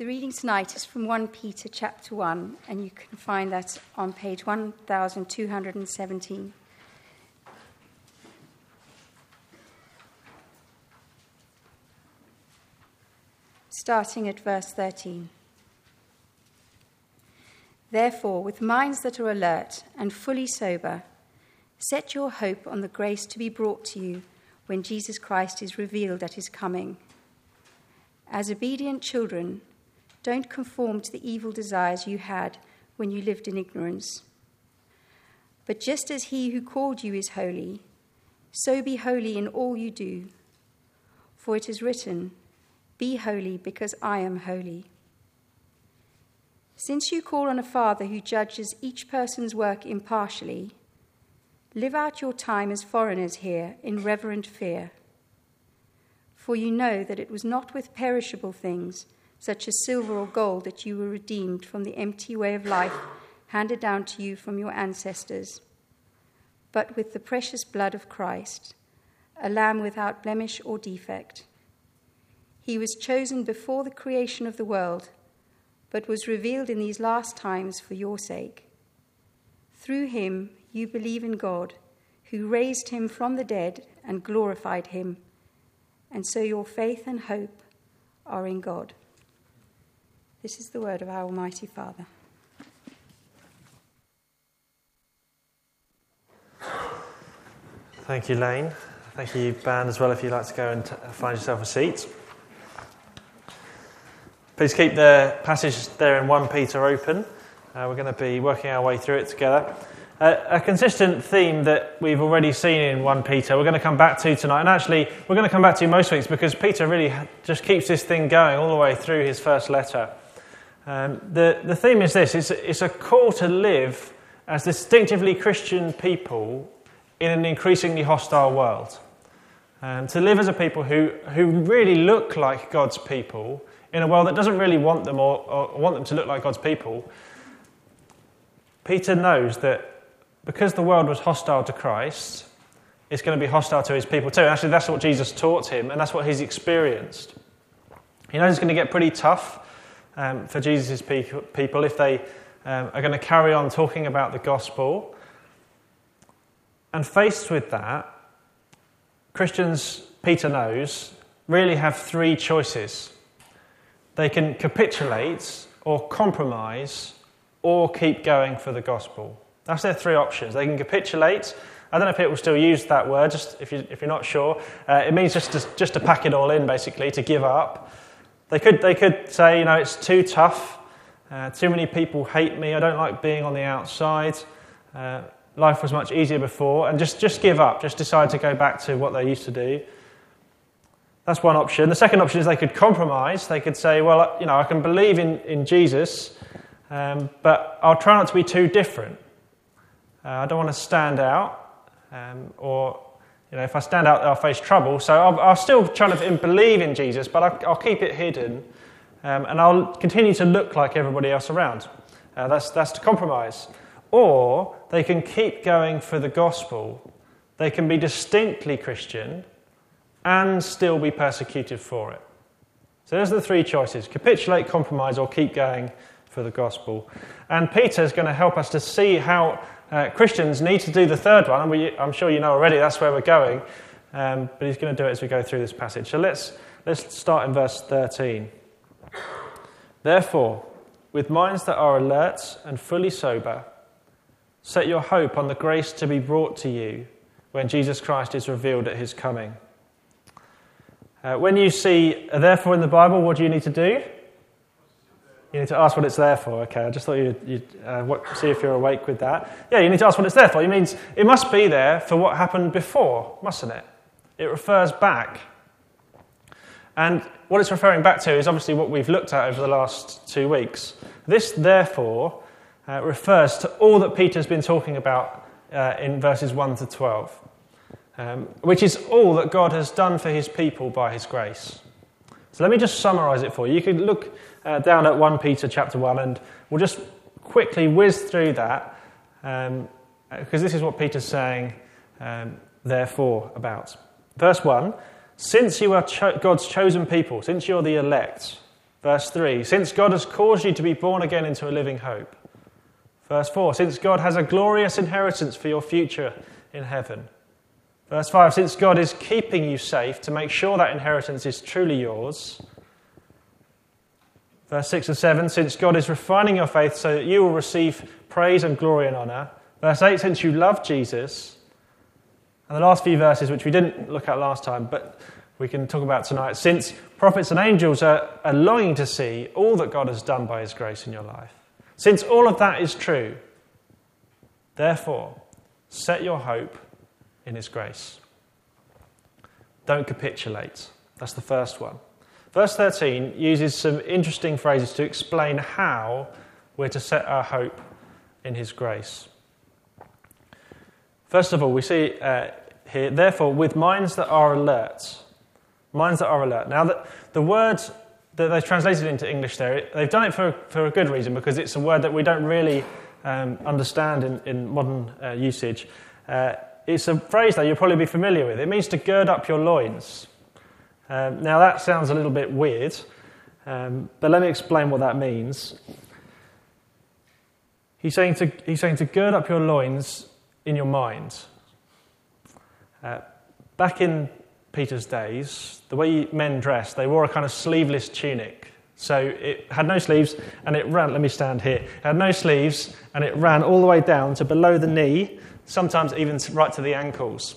The reading tonight is from 1 Peter chapter 1, and you can find that on page 1217. Starting at verse 13. Therefore, with minds that are alert and fully sober, set your hope on the grace to be brought to you when Jesus Christ is revealed at his coming. As obedient children, don't conform to the evil desires you had when you lived in ignorance. But just as he who called you is holy, so be holy in all you do. For it is written, "Be holy because I am holy." Since you call on a Father who judges each person's work impartially, live out your time as foreigners here in reverent fear. For you know that it was not with perishable things, such as silver or gold, that you were redeemed from the empty way of life handed down to you from your ancestors, but with the precious blood of Christ, a lamb without blemish or defect. He was chosen before the creation of the world, but was revealed in these last times for your sake. Through him you believe in God, who raised him from the dead and glorified him, and so your faith and hope are in God. This is the word of our Almighty Father. Thank you, Lane. Thank you, band, as well, if you'd like to go and find yourself a seat. Please keep the passage there in 1 Peter open. We're going to be working our way through it together. A consistent theme that we've already seen in 1 Peter we're going to come back to tonight. And actually, we're going to come back to most weeks because Peter really just keeps this thing going all the way through his first letter. The theme is this. It's a call to live as distinctively Christian people in an increasingly hostile world. To live as a people who really look like God's people in a world that doesn't really want them or want them to look like God's people. Peter knows that because the world was hostile to Christ, it's going to be hostile to his people too. Actually, that's what Jesus taught him, and that's what he's experienced. He knows it's going to get pretty tough for Jesus' people if they are going to carry on talking about the gospel. And faced with that, Christians, Peter knows, really have three choices. They can capitulate or compromise or keep going for the gospel. That's their three options. They can capitulate. I don't know if it will still use that word, just if you're not sure. It means just to pack it all in, basically, to give up. They could say, it's too tough. Too many people hate me. I don't like being on the outside. Life was much easier before. And just give up. Just decide to go back to what they used to do. That's one option. The second option is they could compromise. They could say, well, I can believe in Jesus, but I'll try not to be too different. I don't want to stand out, or if I stand out, I'll face trouble. So I'll still try to believe in Jesus, but I'll keep it hidden, and I'll continue to look like everybody else around. That's to compromise. Or they can keep going for the gospel. They can be distinctly Christian and still be persecuted for it. So those are the three choices: capitulate, compromise, or keep going for the gospel. And Peter's going to help us to see how Christians need to do the third one. And I'm sure you know already that's where we're going, but he's going to do it as we go through this passage. So let's start in verse 13. Therefore, with minds that are alert and fully sober, set your hope on the grace to be brought to you when Jesus Christ is revealed at his coming. When you see therefore in the Bible, what do you need to do? You need to ask what it's there for. Okay, I just thought you'd see if you're awake with that. Yeah, you need to ask what it's there for. It means it must be there for what happened before, mustn't it? It refers back. And what it's referring back to is obviously what we've looked at over the last 2 weeks. This, therefore, refers to all that Peter's been talking about in verses 1 to 12, which is all that God has done for his people by his grace. So let me just summarise it for you. You can look down at 1 Peter chapter 1, and we'll just quickly whiz through that, because this is what Peter's saying, therefore, about. Verse 1, since you are God's chosen people, since you're the elect, Verse 3, since God has caused you to be born again into a living hope. Verse 4, since God has a glorious inheritance for your future in heaven. Verse 5, since God is keeping you safe to make sure that inheritance is truly yours. Verse 6 and 7, since God is refining your faith so that you will receive praise and glory and honour. Verse 8, since you love Jesus. And the last few verses, which we didn't look at last time, but we can talk about tonight. Since prophets and angels are longing to see all that God has done by his grace in your life. Since all of that is true, therefore, set your hope in his grace. Don't capitulate. That's the first one. Verse 13 uses some interesting phrases to explain how we're to set our hope in his grace. First of all, we see here, therefore, with minds that are alert. Minds that are alert. Now, the word that they've translated into English there, they've done it for a good reason, because it's a word that we don't really understand in modern usage. It's a phrase that you'll probably be familiar with. It means to gird up your loins. Now, that sounds a little bit weird, but let me explain what that means. He's saying to gird up your loins in your mind. Back in Peter's days, the way men dressed, they wore a kind of sleeveless tunic. So it had no sleeves, and it ran, let me stand here, it had no sleeves, and it ran all the way down to below the knee, sometimes even right to the ankles,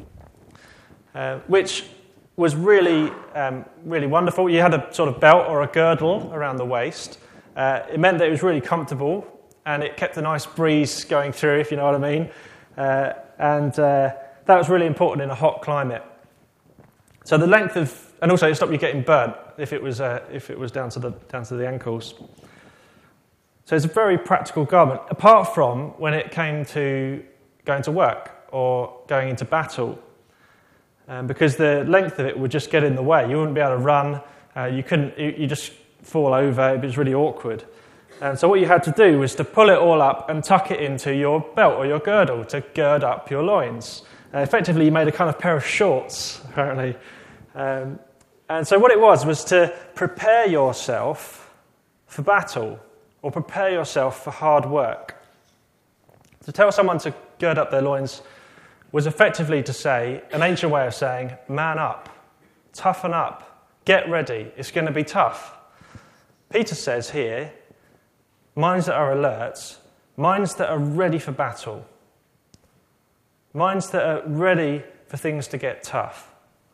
which was really, really wonderful. You had a sort of belt or a girdle around the waist. It meant that it was really comfortable, and it kept a nice breeze going through, if you know what I mean. And that was really important in a hot climate. So the length of, and also it stopped you getting burnt if it was down to the ankles. So it's a very practical garment, apart from when it came to going to work or going into battle, because the length of it would just get in the way. You wouldn't be able to run. You just fall over. It was really awkward. And so what you had to do was to pull it all up and tuck it into your belt or your girdle to gird up your loins. Effectively, you made a kind of pair of shorts, apparently. And so what it was to prepare yourself for battle or prepare yourself for hard work. To tell someone to gird up their loins was effectively to say, an ancient way of saying, man up, toughen up, get ready, it's going to be tough. Peter says here, minds that are alert, minds that are ready for battle, minds that are ready for things to get tough.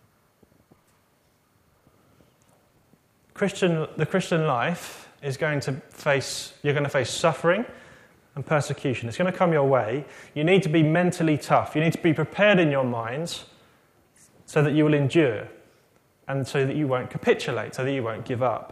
The Christian life is you're going to face suffering and persecution. It's going to come your way. You need to be mentally tough. You need to be prepared in your minds so that you will endure and so that you won't capitulate, so that you won't give up.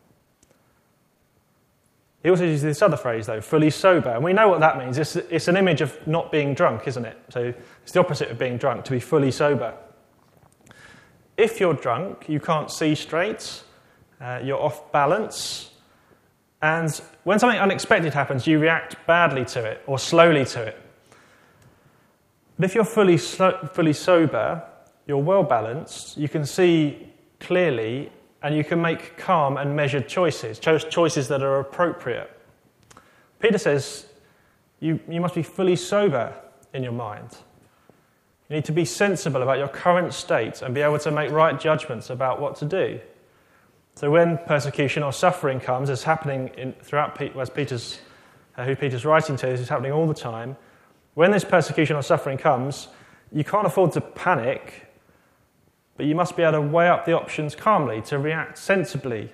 He also uses this other phrase, though, fully sober. And we know what that means. It's an image of not being drunk, isn't it? So it's the opposite of being drunk, to be fully sober. If you're drunk, you can't see straight, you're off balance, and when something unexpected happens, you react badly to it or slowly to it. But if you're fully sober, you're well balanced, you can see clearly, and you can make calm and measured choices that are appropriate. Peter says you must be fully sober in your mind. You need to be sensible about your current state and be able to make right judgments about what to do. So when persecution or suffering comes, as happening throughout who Peter's writing to, is happening all the time. When this persecution or suffering comes, you can't afford to panic, but you must be able to weigh up the options calmly, to react sensibly.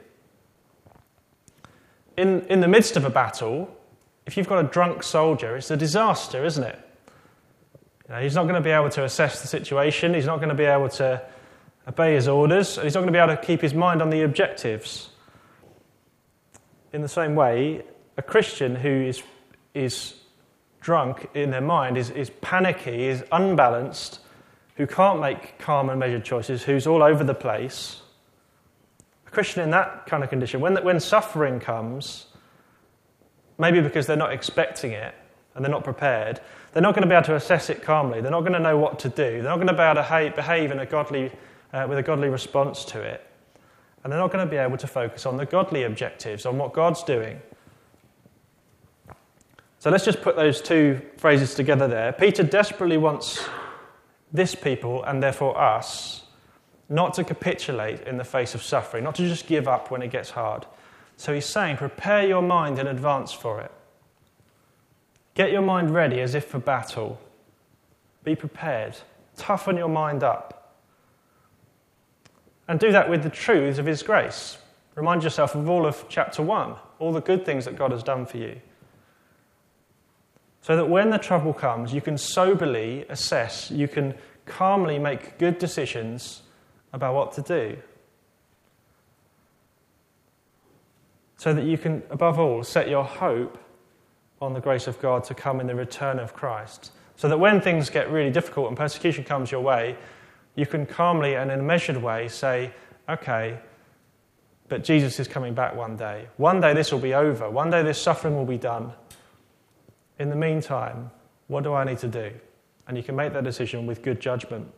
In the midst of a battle, if you've got a drunk soldier, it's a disaster, isn't it? He's not going to be able to assess the situation, he's not going to be able to obey his orders, and he's not going to be able to keep his mind on the objectives. In the same way, a Christian who is drunk in their mind, is panicky, is unbalanced, who can't make calm and measured choices, who's all over the place. A Christian in that kind of condition, when suffering comes, maybe because they're not expecting it and they're not prepared, they're not going to be able to assess it calmly. They're not going to know what to do. They're not going to be able to behave in with a godly response to it. And they're not going to be able to focus on the godly objectives, on what God's doing. So let's just put those two phrases together there. Peter desperately wants this people, and therefore us, not to capitulate in the face of suffering, not to just give up when it gets hard. So he's saying, prepare your mind in advance for it. Get your mind ready as if for battle. Be prepared. Toughen your mind up. And do that with the truths of his grace. Remind yourself of all of chapter 1, all the good things that God has done for you. So that when the trouble comes, you can soberly assess, you can calmly make good decisions about what to do. So that you can, above all, set your hope on the grace of God to come in the return of Christ. So that when things get really difficult and persecution comes your way, you can calmly and in a measured way say, okay, but Jesus is coming back one day. One day this will be over. One day this suffering will be done. In the meantime, what do I need to do? And you can make that decision with good judgment.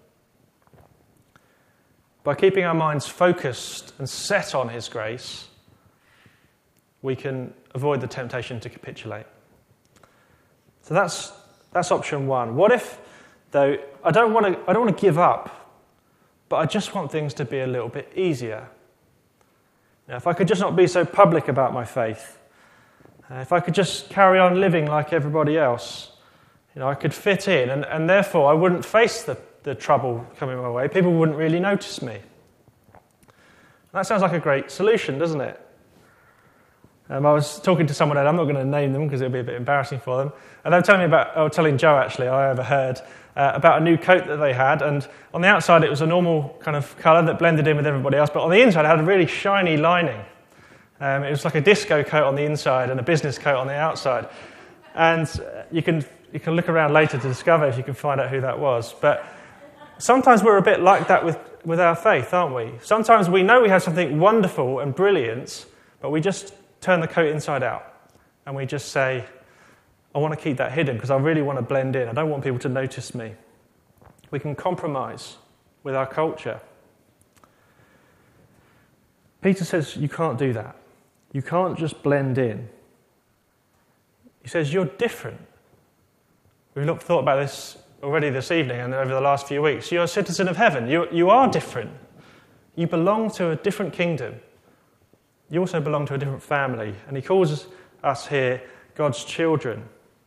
By keeping our minds focused and set on his grace, we can avoid the temptation to capitulate. So that's option one. What if, though, I don't want to give up, but I just want things to be a little bit easier? Now, if I could just not be so public about my faith, if I could just carry on living like everybody else, I could fit in, and therefore I wouldn't face the trouble coming my way. People wouldn't really notice me. That sounds like a great solution, doesn't it? I was talking to someone, and I'm not going to name them because it'll be a bit embarrassing for them, and they were telling Joe, actually, I overheard about a new coat that they had, and on the outside it was a normal kind of colour that blended in with everybody else, but on the inside it had a really shiny lining. It was like a disco coat on the inside and a business coat on the outside. And you can look around later to discover if you can find out who that was. But sometimes we're a bit like that with our faith, aren't we? Sometimes we know we have something wonderful and brilliant, but we just turn the coat inside out. And we just say, I want to keep that hidden because I really want to blend in. I don't want people to notice me. We can compromise with our culture. Peter says you can't do that. You can't just blend in. He says you're different. We've thought about this already this evening and over the last few weeks. You're a citizen of heaven. You are different. You belong to a different kingdom. You also belong to a different family. And he calls us here God's children.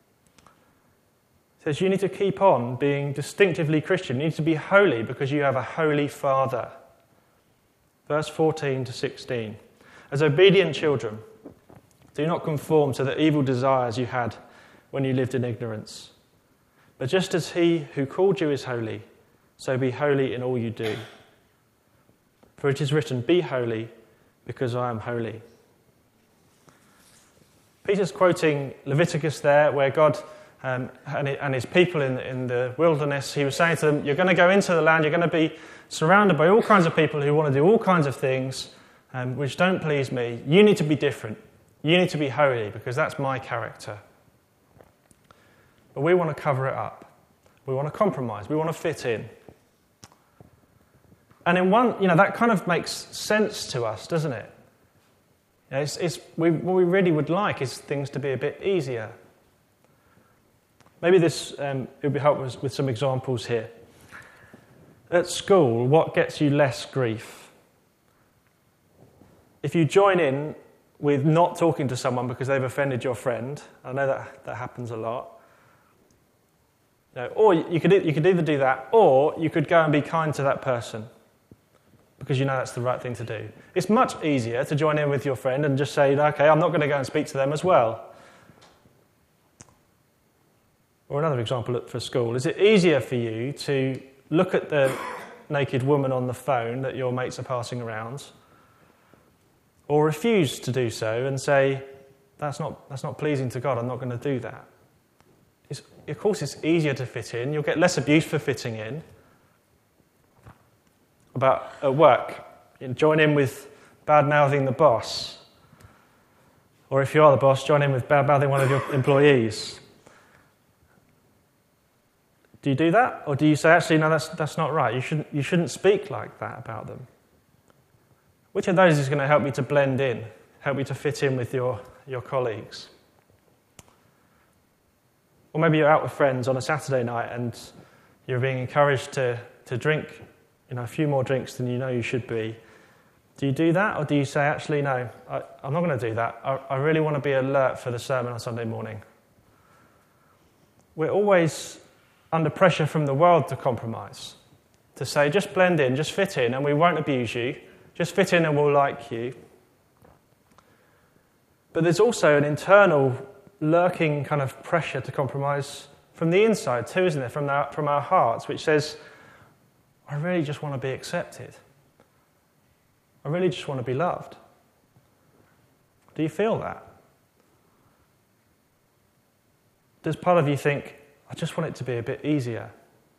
He says you need to keep on being distinctively Christian. You need to be holy because you have a holy Father. Verse 14 to 16. As obedient children, do not conform to the evil desires you had when you lived in ignorance. But just as he who called you is holy, so be holy in all you do. For it is written, be holy, because I am holy. Peter's quoting Leviticus there, where God and his people in the wilderness, he was saying to them, you're going to go into the land, you're going to be surrounded by all kinds of people who want to do all kinds of things which don't please me. You need to be different. You need to be holy because that's my character. But we want to cover it up. We want to compromise. We want to fit in. And in one, that kind of makes sense to us, doesn't it? What we really would like is things to be a bit easier. Maybe this it would be helpful with some examples here. At school, what gets you less grief? If you join in with not talking to someone because they've offended your friend, I know that happens a lot. Or you could either do that, or you could go and be kind to that person because you know that's the right thing to do. It's much easier to join in with your friend and just say, okay, I'm not going to go and speak to them as well. Or another example for school, is it easier for you to look at the naked woman on the phone that your mates are passing around, or refuse to do so and say, that's not pleasing to God, I'm not going to do that? Of course it's easier to fit in, you'll get less abuse for fitting in. About at work, join in with bad-mouthing the boss. Or if you are the boss, join in with bad-mouthing one of your employees. Do you do that? Or do you say, actually, no, that's not right. You shouldn't speak like that about them? Which of those is going to help you to blend in, help you to fit in with your colleagues? Or maybe you're out with friends on a Saturday night and you're being encouraged to drink a few more drinks than you know you should be. Do you do that, or do you say, actually, no, I'm not going to do that. I really want to be alert for the sermon on Sunday morning? We're always under pressure from the world to compromise, to say, just blend in, just fit in, and we won't abuse you. Just fit in and we'll like you. But there's also an internal, lurking kind of pressure to compromise from the inside too, isn't it? From our hearts, which says, I really just want to be accepted. I really just want to be loved. Do you feel that? Does part of you think, I just want it to be a bit easier?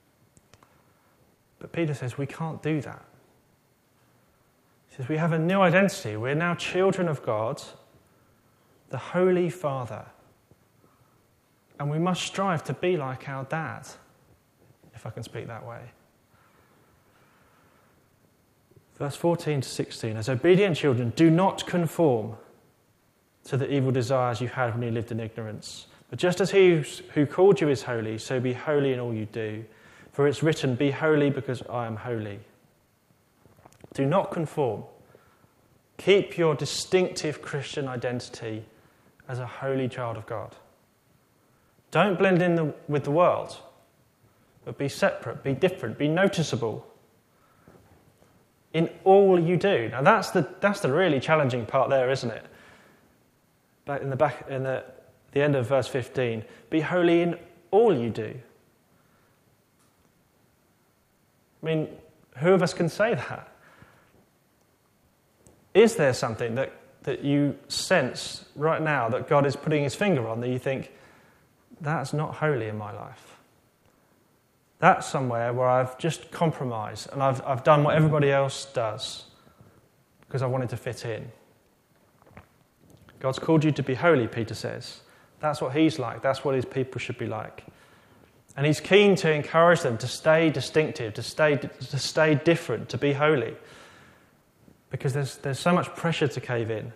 But Peter says we can't do that. He says we have a new identity. We're now children of God, the Holy Father. And we must strive to be like our dad, if I can speak that way. Verse 14 to 16, as obedient children, do not conform to the evil desires you had when you lived in ignorance. But just as he who called you is holy, so be holy in all you do. For it's written, be holy because I am holy. Do not conform. Keep your distinctive Christian identity as a holy child of God. Don't blend in with the world, but be separate, be different, be noticeable in all you do. Now that's the really challenging part there, isn't it? Back in the end of verse 15, be holy in all you do. I mean, who of us can say that? Is there something that you sense right now that God is putting his finger on that you think, that's not holy in my life? That's somewhere where I've just compromised and I've done what everybody else does because I wanted to fit in. God's called you to be holy, Peter says. That's what he's like. That's what his people should be like. And he's keen to encourage them to stay distinctive, to stay different, to be holy. Because there's so much pressure to cave in.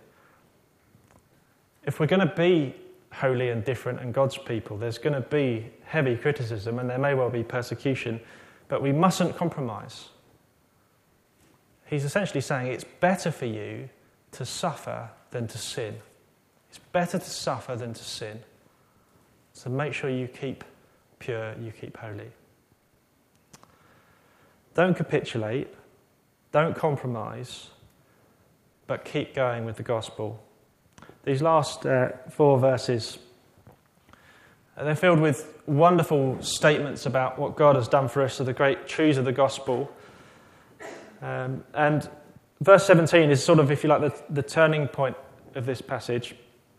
If we're going to be holy and different and God's people, there's going to be heavy criticism and there may well be persecution, but we mustn't compromise. He's essentially saying it's better for you to suffer than to sin. It's better to suffer than to sin. So make sure you keep pure, you keep holy. Don't capitulate, don't compromise, but keep going with the gospel. These last 4 verses, they're filled with wonderful statements about what God has done for us, so the great truths of the gospel. And verse 17 is sort of, if you like, the turning point of this passage.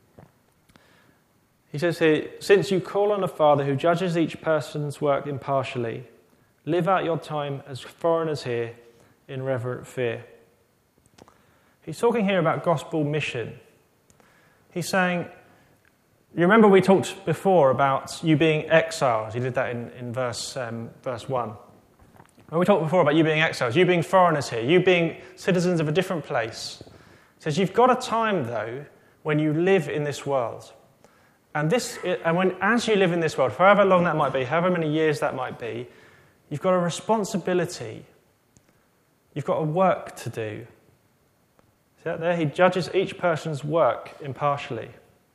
He says here, since you call on a Father who judges each person's work impartially, live out your time as foreigners here in reverent fear. He's talking here about gospel mission. He's saying, you remember we talked before about you being exiles. He did that in verse 1. When we talked before about you being exiles, you being foreigners here, you being citizens of a different place. He says you've got a time, though, when you live in this world. And as you live in this world, for however long that might be, however many years that might be, you've got a responsibility. You've got a work to do. See that there? He judges each person's work impartially.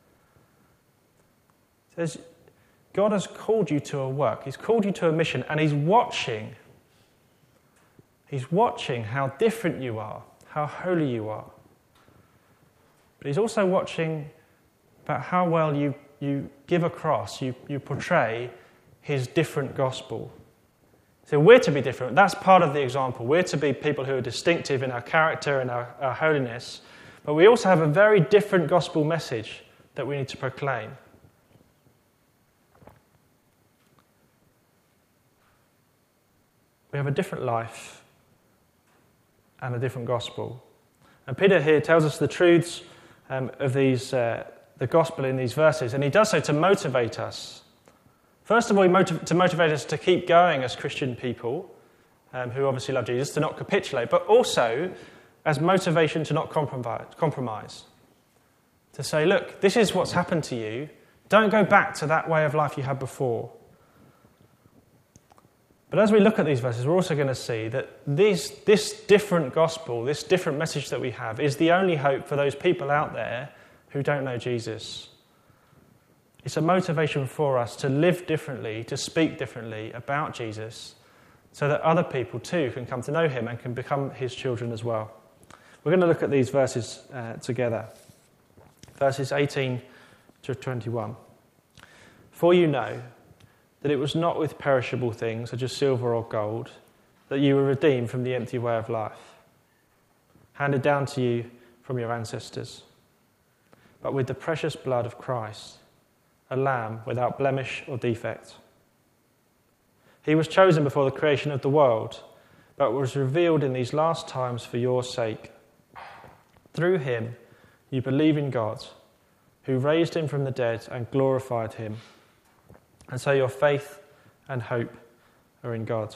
He says, God has called you to a work. He's called you to a mission, and he's watching. He's watching how different you are, how holy you are. But he's also watching about how well you give across, you portray his different gospel. So we're to be different. That's part of the example. We're to be people who are distinctive in our character and our holiness. But we also have a very different gospel message that we need to proclaim. We have a different life and a different gospel. And Peter here tells us the truths of the gospel in these verses, and he does so to motivate us. First of all, to motivate us to keep going as Christian people who obviously love Jesus, to not capitulate, but also as motivation to not compromise. To say, look, this is what's happened to you. Don't go back to that way of life you had before. But as we look at these verses, we're also going to see that this different gospel, this different message that we have, is the only hope for those people out there who don't know Jesus. It's a motivation for us to live differently, to speak differently about Jesus, so that other people too can come to know him and can become his children as well. We're going to look at these verses together. Verses 18 to 21. For you know that it was not with perishable things, such as silver or gold, that you were redeemed from the empty way of life, handed down to you from your ancestors, but with the precious blood of Christ, a lamb without blemish or defect. He was chosen before the creation of the world, but was revealed in these last times for your sake. Through him you believe in God, who raised him from the dead and glorified him. And so your faith and hope are in God.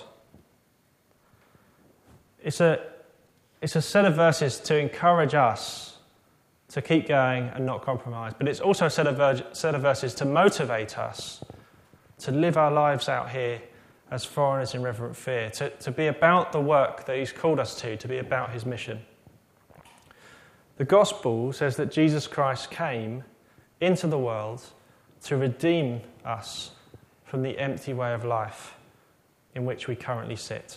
It's a set of verses to encourage us to keep going and not compromise. But it's also a set of verses to motivate us to live our lives out here as foreigners in reverent fear, to be about the work that he's called us to be about his mission. The gospel says that Jesus Christ came into the world to redeem us from the empty way of life in which we currently sit.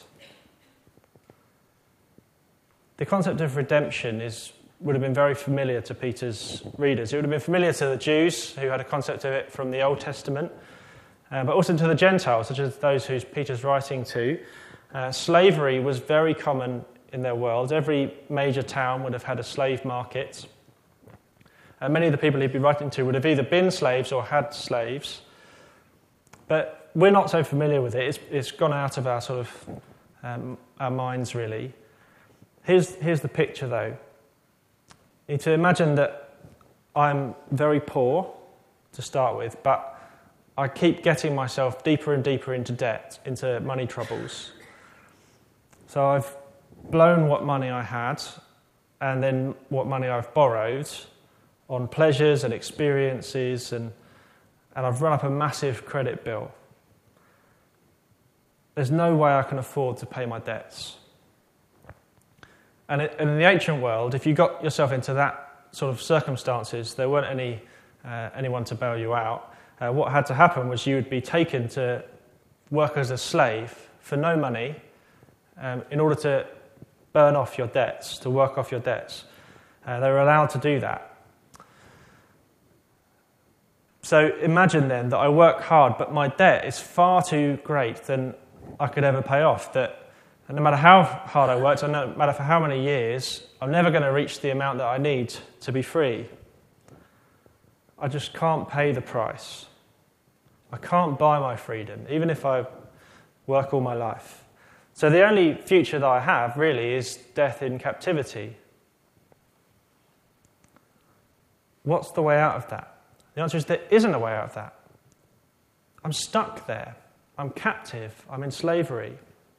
The concept of redemption would have been very familiar to Peter's readers. It would have been familiar to the Jews, who had a concept of it from the Old Testament, but also to the Gentiles, such as those who Peter's writing to. Slavery was very common in their world. Every major town would have had a slave market. Many of the people he'd be writing to would have either been slaves or had slaves. But we're not so familiar with it. It's gone out of our sort of our minds, really. Here's the picture, though. You need to imagine that I'm very poor to start with, but I keep getting myself deeper and deeper into debt, into money troubles. So I've blown what money I had, and then what money I've borrowed on pleasures and experiences, and I've run up a massive credit bill. There's no way I can afford to pay my debts. And in the ancient world, if you got yourself into that sort of circumstances, there weren't anyone to bail you out. What had to happen was you would be taken to work as a slave for no money in order to burn off your debts, to work off your debts. They were allowed to do that. So imagine then that I work hard, but my debt is far too great than I could ever pay off. That no matter how hard I worked, no matter for how many years, I'm never going to reach the amount that I need to be free. I just can't pay the price. I can't buy my freedom, even if I work all my life. So the only future that I have, really, is death in captivity. What's the way out of that? The answer is there isn't a way out of that. I'm stuck there. I'm captive. I'm in slavery.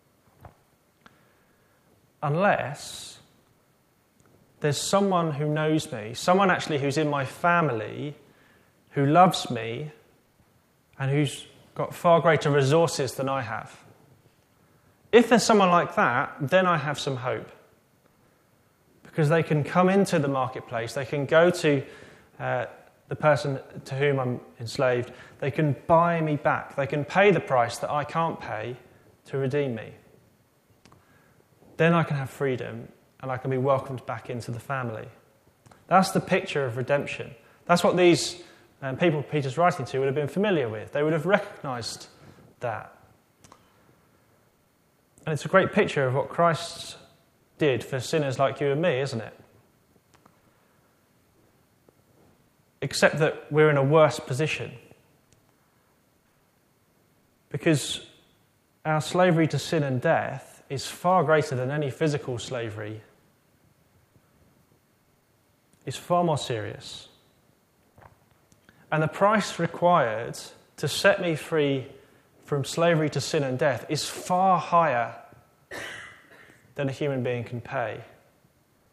Unless there's someone who knows me, someone actually who's in my family, who loves me, and who's got far greater resources than I have. If there's someone like that, then I have some hope. Because they can come into the marketplace, they can go to the person to whom I'm enslaved, they can buy me back, they can pay the price that I can't pay to redeem me. Then I can have freedom and I can be welcomed back into the family. That's the picture of redemption. That's what these people Peter's writing to would have been familiar with. They would have recognised that. And it's a great picture of what Christ did for sinners like you and me, isn't it? Except that we're in a worse position. Because our slavery to sin and death is far greater than any physical slavery. It's far more serious. And the price required to set me free from slavery to sin and death is far higher than a human being can pay.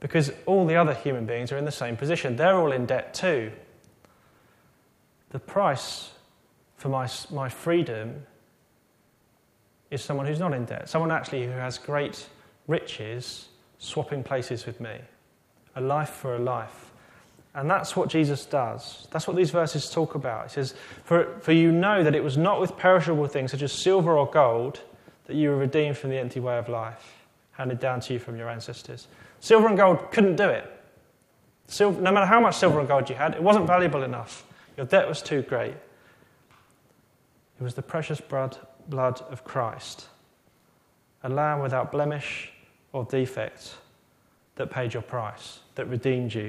because all the other human beings are in the same position. They're all in debt too. The price for my freedom is someone who's not in debt, someone actually who has great riches swapping places with me, a life for a life. And that's what Jesus does. That's what these verses talk about. He says, for you know that it was not with perishable things such as silver or gold that you were redeemed from the empty way of life handed down to you from your ancestors. Silver and gold couldn't do it. No matter how much silver and gold you had, it wasn't valuable enough. Your debt was too great. It was the precious blood of Christ, a lamb without blemish or defect, that paid your price, that redeemed you.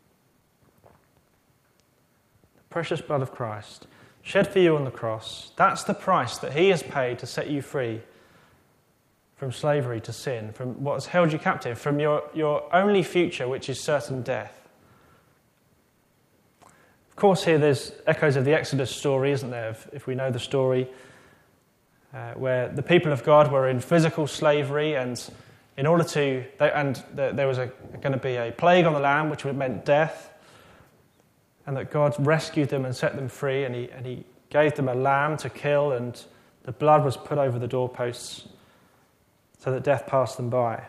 The precious blood of Christ, shed for you on the cross, that's the price that he has paid to set you free from slavery to sin, from what has held you captive, from your only future, which is certain death. Of course, here there's echoes of the Exodus story, isn't there? If we know the story, where the people of God were in physical slavery, and in order to, there was going to be a plague on the land, which meant death, and that God rescued them and set them free, and he gave them a lamb to kill, and the blood was put over the doorposts so that death passed them by.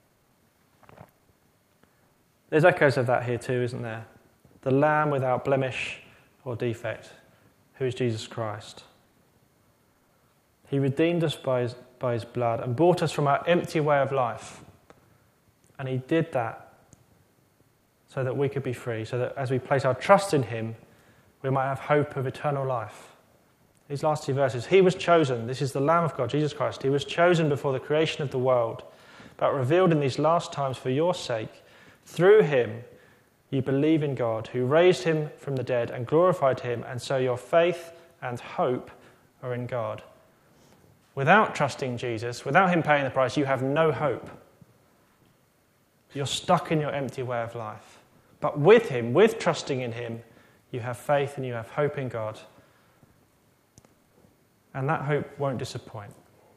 There's echoes of that here too, isn't there? The lamb without blemish or defect, who is Jesus Christ. He redeemed us by his blood and brought us from our empty way of life. And he did that so that we could be free, so that as we place our trust in him, we might have hope of eternal life. These last two verses, he was chosen. This is the Lamb of God, Jesus Christ. He was chosen before the creation of the world, but revealed in these last times for your sake. Through him, you believe in God, who raised him from the dead and glorified him, and so your faith and hope are in God. Without trusting Jesus, without him paying the price, you have no hope. You're stuck in your empty way of life. But with him, with trusting in him, you have faith and you have hope in God. And that hope won't disappoint.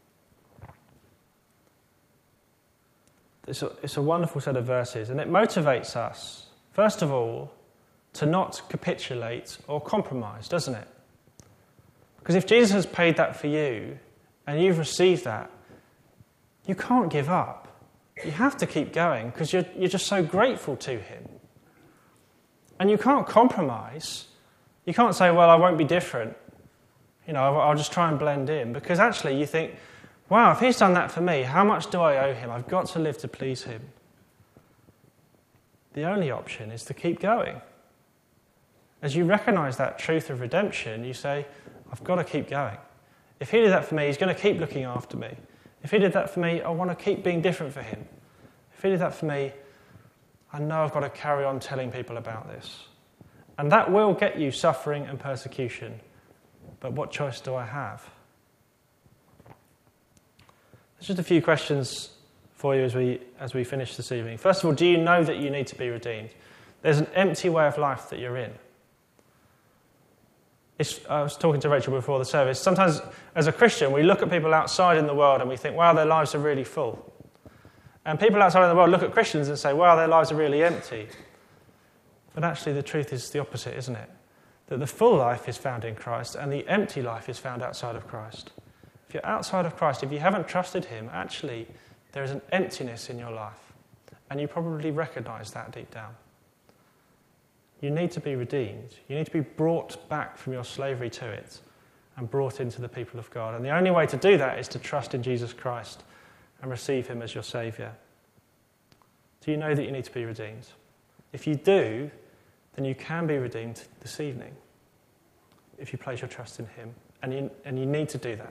It's a wonderful set of verses, and it motivates us, first of all, to not capitulate or compromise, doesn't it? Because if Jesus has paid that for you, and you've received that, you can't give up. You have to keep going, because you're just so grateful to him. And you can't compromise. You can't say, well, I won't be different. I'll just try and blend in. Because actually you think, wow, if he's done that for me, how much do I owe him? I've got to live to please him. The only option is to keep going. As you recognise that truth of redemption, you say, I've got to keep going. If he did that for me, he's going to keep looking after me. If he did that for me, I want to keep being different for him. If he did that for me, I know I've got to carry on telling people about this. And that will get you suffering and persecution. But what choice do I have? There's just a few questions for you as we finish this evening. First of all, do you know that you need to be redeemed? There's an empty way of life that you're in. I was talking to Rachel before the service. Sometimes, as a Christian, we look at people outside in the world and we think, wow, their lives are really full. And people outside in the world look at Christians and say, wow, their lives are really empty. But actually, the truth is the opposite, isn't it? That the full life is found in Christ and the empty life is found outside of Christ. If you're outside of Christ, if you haven't trusted him, actually, there is an emptiness in your life. And you probably recognise that deep down. You need to be redeemed. You need to be brought back from your slavery to it and brought into the people of God. And the only way to do that is to trust in Jesus Christ and receive him as your Saviour. Do you know that you need to be redeemed? If you do, then you can be redeemed this evening if you place your trust in him. And you need to do that.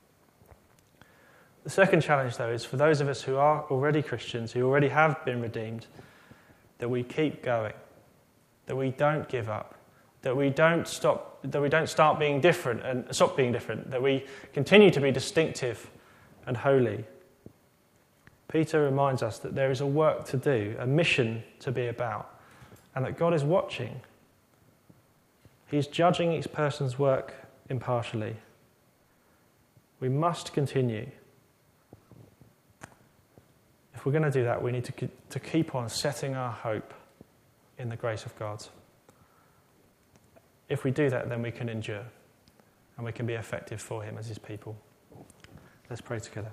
The second challenge, though, is for those of us who are already Christians, who already have been redeemed, that we keep going, that we don't give up, that we don't start being different and stop being different, that we continue to be distinctive and holy. Peter reminds us that there is a work to do, a mission to be about, and that God is watching. He's judging each person's work impartially. We must continue. If we're going to do that, we need to keep on setting our hope in the grace of God. If we do that, then we can endure and we can be effective for him as his people. Let's pray together.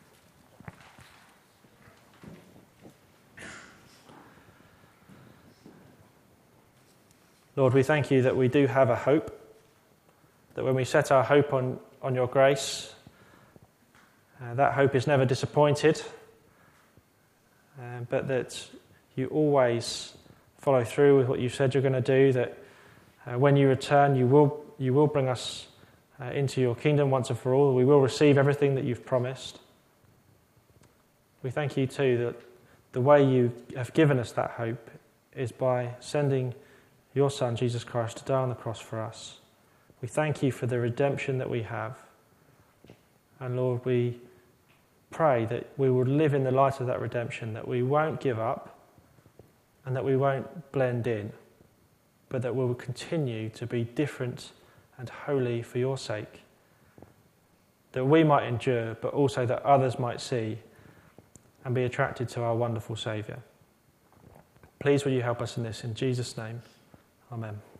Lord, we thank you that we do have a hope, that when we set our hope on your grace, that hope is never disappointed, but that you always follow through with what you said you're going to do, that when you return, you will bring us into your kingdom once and for all. We will receive everything that you've promised. We thank you too that the way you have given us that hope is by sending your Son, Jesus Christ, to die on the cross for us. We thank you for the redemption that we have. And Lord, we pray that we will live in the light of that redemption, that we won't give up and that we won't blend in, but that we will continue to be different and holy for your sake, that we might endure, but also that others might see and be attracted to our wonderful Saviour. Please will you help us in this, in Jesus' name. Amen.